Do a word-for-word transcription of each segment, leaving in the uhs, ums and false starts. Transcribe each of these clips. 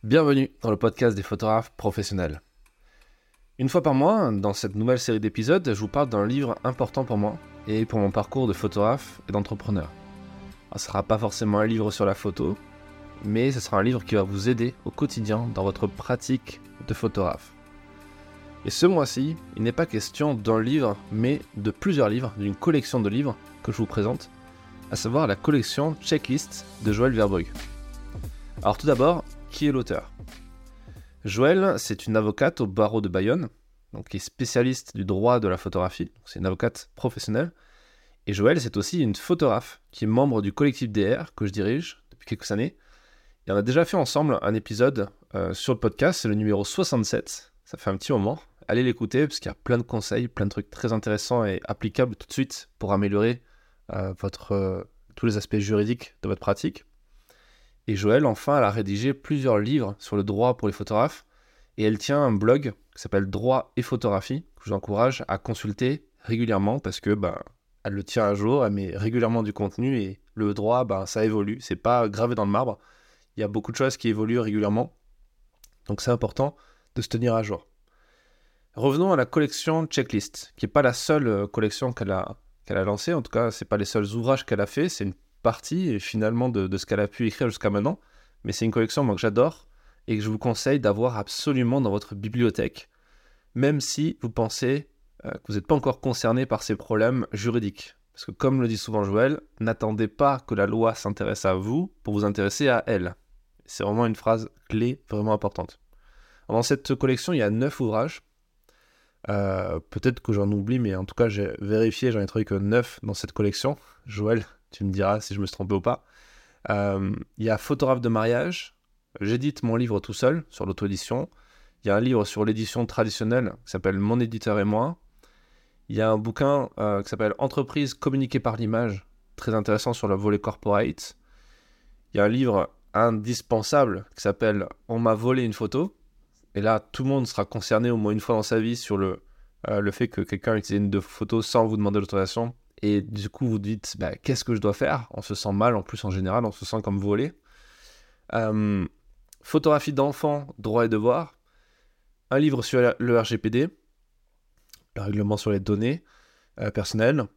Bienvenue dans le podcast des photographes professionnels. Une fois par mois, dans cette nouvelle série d'épisodes, je vous parle d'un livre important pour moi et pour mon parcours de photographe et d'entrepreneur. Alors, ce ne sera pas forcément un livre sur la photo, mais ce sera un livre qui va vous aider au quotidien dans votre pratique de photographe. Et ce mois-ci, il n'est pas question d'un livre, mais de plusieurs livres, d'une collection de livres que je vous présente, à savoir la collection Checklist de Joël Verbrugge. Alors tout d'abord, qui est l'auteur ? Joël, c'est une avocate au barreau de Bayonne, donc qui est spécialiste du droit de la photographie, c'est une avocate professionnelle. Et Joël, c'est aussi une photographe qui est membre du collectif D R que je dirige depuis quelques années. Et on a déjà fait ensemble un épisode euh, sur le podcast, c'est le numéro soixante-sept, ça fait un petit moment. Allez l'écouter parce qu'il y a plein de conseils, plein de trucs très intéressants et applicables tout de suite pour améliorer euh, votre, euh, tous les aspects juridiques de votre pratique. Et Joël, enfin, elle a rédigé plusieurs livres sur le droit pour les photographes et elle tient un blog qui s'appelle Droit et Photographie que je vous encourage à consulter régulièrement parce que bah, elle le tient à jour, elle met régulièrement du contenu et le droit, bah, ça évolue, c'est pas gravé dans le marbre. Il y a beaucoup de choses qui évoluent régulièrement, donc c'est important de se tenir à jour. Revenons à la collection Checklist, qui n'est pas la seule collection qu'elle a, qu'elle a lancée, en tout cas, ce n'est pas les seuls ouvrages qu'elle a fait, c'est une partie finalement de, de ce qu'elle a pu écrire jusqu'à maintenant, mais c'est une collection moi, que j'adore et que je vous conseille d'avoir absolument dans votre bibliothèque, même si vous pensez euh, que vous n'êtes pas encore concerné par ces problèmes juridiques. Parce que comme le dit souvent Joël, n'attendez pas que la loi s'intéresse à vous pour vous intéresser à elle. C'est vraiment une phrase clé, vraiment importante. Dans cette collection, il y a neuf ouvrages. Euh, peut-être que j'en oublie, mais en tout cas, j'ai vérifié, j'en ai trouvé que neuf dans cette collection. Joël, tu me diras si je me suis trompé ou pas. Euh, il y a Photographe de mariage. J'édite mon livre tout seul sur l'auto-édition. Il y a un livre sur l'édition traditionnelle qui s'appelle Mon éditeur et moi. Il y a un bouquin euh, qui s'appelle Entreprise communiquée par l'image, très intéressant sur le volet corporate. Il y a un livre indispensable qui s'appelle On m'a volé une photo. Et là, tout le monde sera concerné au moins une fois dans sa vie sur le, euh, le fait que quelqu'un utilise une de vos photos sans vous demander l'autorisation. Et du coup, vous dites, bah, qu'est-ce que je dois faire ? On se sent mal, en plus, en général, on se sent comme volé. Euh, photographie d'enfants, droits et devoirs. Un livre sur le R G P D, le règlement sur les données euh, personnelles.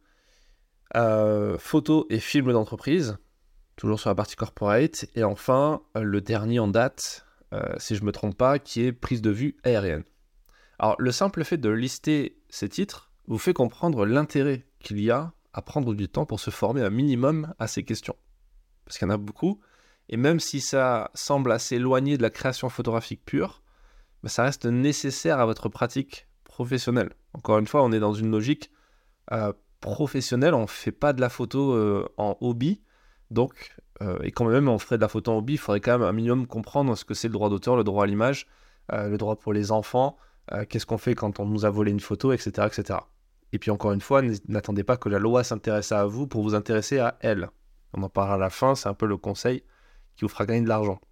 Euh, photos et films d'entreprise, toujours sur la partie corporate. Et enfin, euh, le dernier en date, euh, si je ne me trompe pas, qui est prise de vue aérienne. Alors, le simple fait de lister ces titres vous fait comprendre l'intérêt qu'il y a à prendre du temps pour se former un minimum à ces questions. Parce qu'il y en a beaucoup, et même si ça semble assez éloigné de la création photographique pure, bah ça reste nécessaire à votre pratique professionnelle. Encore une fois, on est dans une logique euh, professionnelle, on ne fait pas de la photo euh, en hobby, donc, euh, et quand même on ferait de la photo en hobby, il faudrait quand même un minimum comprendre ce que c'est le droit d'auteur, le droit à l'image, euh, le droit pour les enfants, euh, qu'est-ce qu'on fait quand on nous a volé une photo, et cetera, et cetera. Et puis encore une fois, n'attendez pas que la loi s'intéresse à vous pour vous intéresser à elle. On en parlera à la fin, c'est un peu le conseil qui vous fera gagner de l'argent.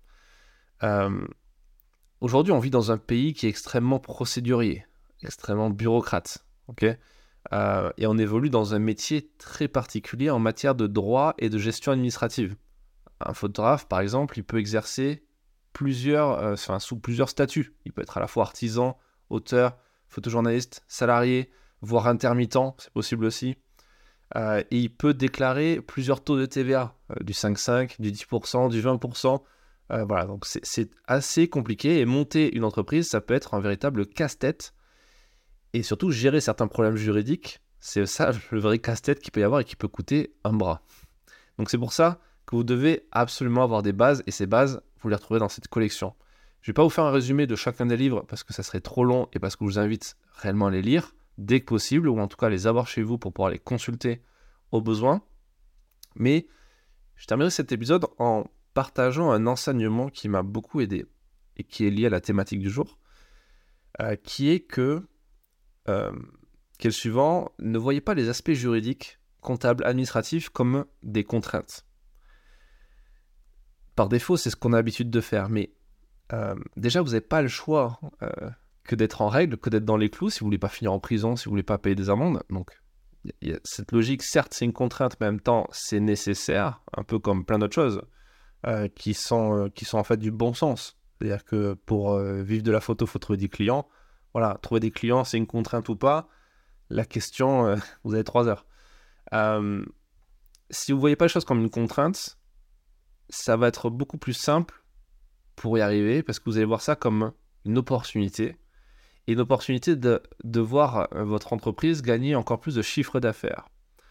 Euh, aujourd'hui, on vit dans un pays qui est extrêmement procédurier, extrêmement bureaucrate, ok ? Euh, et on évolue dans un métier très particulier en matière de droit et de gestion administrative. Un photographe, par exemple, il peut exercer plusieurs, euh, enfin, sous plusieurs statuts. Il peut être à la fois artisan, auteur, photojournaliste, salarié, voire intermittent, c'est possible aussi. Euh, et il peut déclarer plusieurs taux de T V A, euh, du cinq virgule cinq, du dix pour cent, du vingt pour cent. Euh, voilà, donc c'est, c'est assez compliqué. Et monter une entreprise, ça peut être un véritable casse-tête. Et surtout, gérer certains problèmes juridiques, c'est ça le vrai casse-tête qu'il peut y avoir et qui peut coûter un bras. Donc c'est pour ça que vous devez absolument avoir des bases. Et ces bases, vous les retrouvez dans cette collection. Je ne vais pas vous faire un résumé de chacun des livres parce que ça serait trop long et parce que je vous invite réellement à les lire dès que possible, ou en tout cas les avoir chez vous pour pouvoir les consulter au besoin. Mais je terminerai cet épisode en partageant un enseignement qui m'a beaucoup aidé et qui est lié à la thématique du jour, euh, qui est que, euh, qui est le suivant, ne voyez pas les aspects juridiques, comptables, administratifs comme des contraintes. Par défaut, c'est ce qu'on a l'habitude de faire, mais euh, déjà, vous n'avez pas le choix euh, que d'être en règle, que d'être dans les clous, si vous ne voulez pas finir en prison, si vous ne voulez pas payer des amendes. Donc, y a cette logique, certes, c'est une contrainte, mais en même temps, c'est nécessaire, un peu comme plein d'autres choses, euh, qui, sont, euh, qui sont en fait du bon sens. C'est-à-dire que pour euh, vivre de la photo, il faut trouver des clients. Voilà, trouver des clients, c'est une contrainte ou pas. La question, euh, vous avez trois heures. Euh, si vous ne voyez pas les choses comme une contrainte, ça va être beaucoup plus simple pour y arriver, parce que vous allez voir ça comme une opportunité. Et une opportunité de, de voir votre entreprise gagner encore plus de chiffre d'affaires.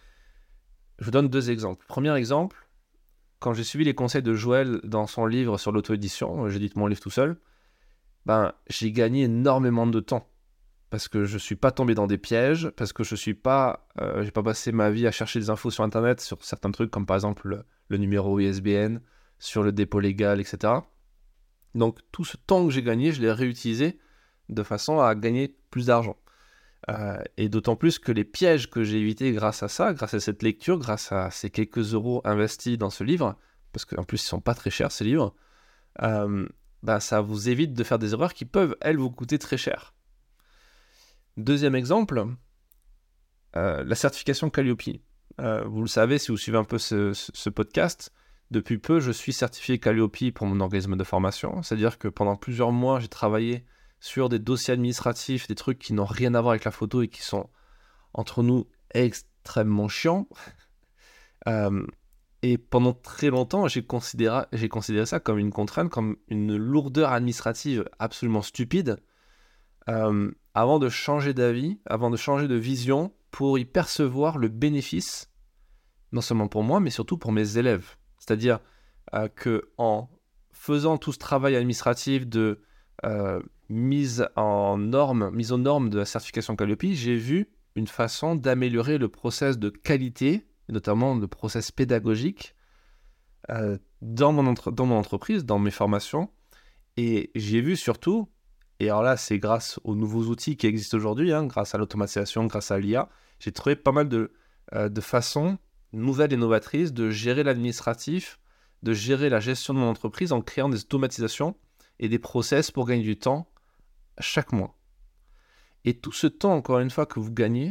Je vous donne deux exemples. Premier exemple, quand j'ai suivi les conseils de Joël dans son livre sur l'auto-édition, j'édite mon livre tout seul, ben, j'ai gagné énormément de temps. Parce que je ne suis pas tombé dans des pièges, parce que je suis pas, euh, j'ai pas passé ma vie à chercher des infos sur Internet sur certains trucs, comme par exemple le, le numéro I S B N, sur le dépôt légal, et cetera. Donc tout ce temps que j'ai gagné, je l'ai réutilisé de façon à gagner plus d'argent. Euh, et d'autant plus que les pièges que j'ai évités grâce à ça, grâce à cette lecture, grâce à ces quelques euros investis dans ce livre, parce qu'en plus ils sont pas très chers ces livres, euh, bah, ça vous évite de faire des erreurs qui peuvent, elles, vous coûter très cher. Deuxième exemple, euh, la certification Calliope. Euh, vous le savez si vous suivez un peu ce, ce, ce podcast, depuis peu je suis certifié Calliope pour mon organisme de formation, c'est-à-dire que pendant plusieurs mois j'ai travaillé sur des dossiers administratifs, des trucs qui n'ont rien à voir avec la photo et qui sont, entre nous, extrêmement chiants. euh, et pendant très longtemps, j'ai considéré, j'ai considéré ça comme une contrainte, comme une lourdeur administrative absolument stupide, euh, avant de changer d'avis, avant de changer de vision, pour y percevoir le bénéfice, non seulement pour moi, mais surtout pour mes élèves. C'est-à-dire euh, qu'en faisant tout ce travail administratif de... Euh, mise en norme, mise aux normes de la certification Calliope, j'ai vu une façon d'améliorer le process de qualité, notamment le process pédagogique, euh, dans, mon entre- dans mon entreprise, dans mes formations. Et j'ai vu surtout, et alors là c'est grâce aux nouveaux outils qui existent aujourd'hui, hein, grâce à l'automatisation, grâce à l'I A, j'ai trouvé pas mal de, euh, de façons nouvelles et novatrices de gérer l'administratif, de gérer la gestion de mon entreprise en créant des automatisations et des process pour gagner du temps chaque mois. Et tout ce temps, encore une fois, que vous gagnez,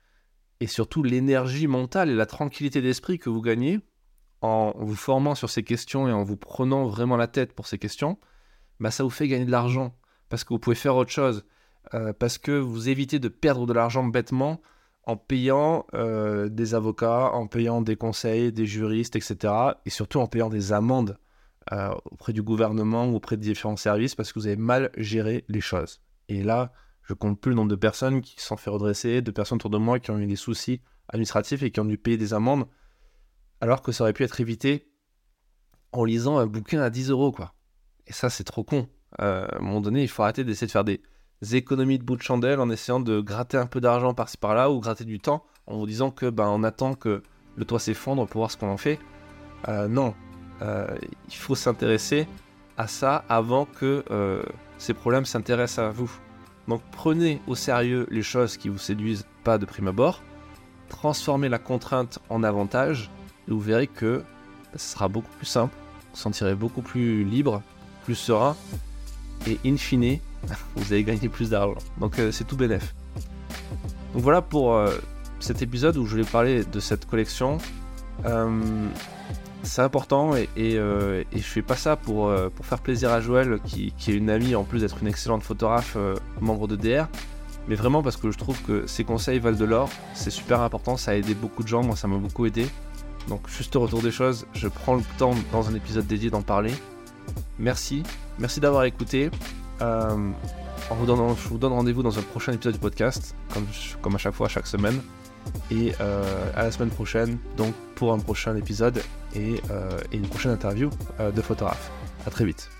et surtout l'énergie mentale et la tranquillité d'esprit que vous gagnez en vous formant sur ces questions et en vous prenant vraiment la tête pour ces questions, bah ça vous fait gagner de l'argent, parce que vous pouvez faire autre chose, euh, parce que vous évitez de perdre de l'argent bêtement en payant euh, des avocats, en payant des conseils, des juristes, et cetera. Et surtout en payant des amendes Euh, auprès du gouvernement ou auprès de différents services parce que vous avez mal géré les choses. Et là, je compte plus le nombre de personnes qui se sont fait redresser, de personnes autour de moi qui ont eu des soucis administratifs et qui ont dû payer des amendes, alors que ça aurait pu être évité en lisant un bouquin à dix euros, quoi. Et ça, c'est trop con. Euh, à un moment donné, il faut arrêter d'essayer de faire des économies de bout de chandelle en essayant de gratter un peu d'argent par-ci par-là ou gratter du temps en vous disant que ben, on attend que le toit s'effondre pour voir ce qu'on en fait. Euh, non. Euh, il faut s'intéresser à ça avant que euh, ces problèmes s'intéressent à vous. Donc prenez au sérieux les choses qui vous séduisent pas de prime abord, transformez la contrainte en avantage et vous verrez que bah, ce sera beaucoup plus simple, vous vous sentirez beaucoup plus libre, plus serein et in fine, vous allez gagner plus d'argent. Donc euh, c'est tout bénef. Donc voilà pour euh, cet épisode où je voulais parler de cette collection. Euh, c'est important et, et, euh, et je fais pas ça pour, euh, pour faire plaisir à Joël qui, qui est une amie en plus d'être une excellente photographe, euh, membre de D R, mais vraiment parce que je trouve que ses conseils valent de l'or, c'est super important, ça a aidé beaucoup de gens, moi ça m'a beaucoup aidé. Donc juste au retour des choses, je prends le temps dans un épisode dédié d'en parler. Merci, merci d'avoir écouté. Euh, en vous donnant, je vous donne rendez-vous dans un prochain épisode du podcast, comme, comme à chaque fois, chaque semaine. Et euh, à la semaine prochaine, donc pour un prochain épisode et, euh, et une prochaine interview euh, de photographe. À très vite.